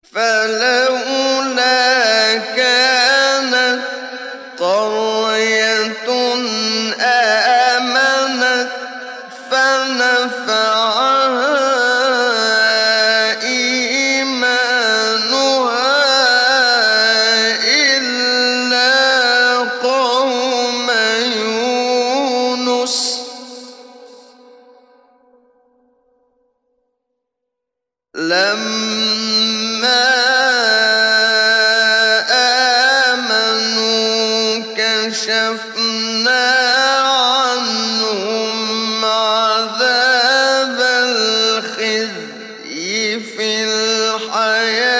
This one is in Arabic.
فلولا كانت قرية آمنت فنفعها إيمانها إلا قوم يونس لما آمنوا كشفنا عنهم عذاب الخزي في الحياة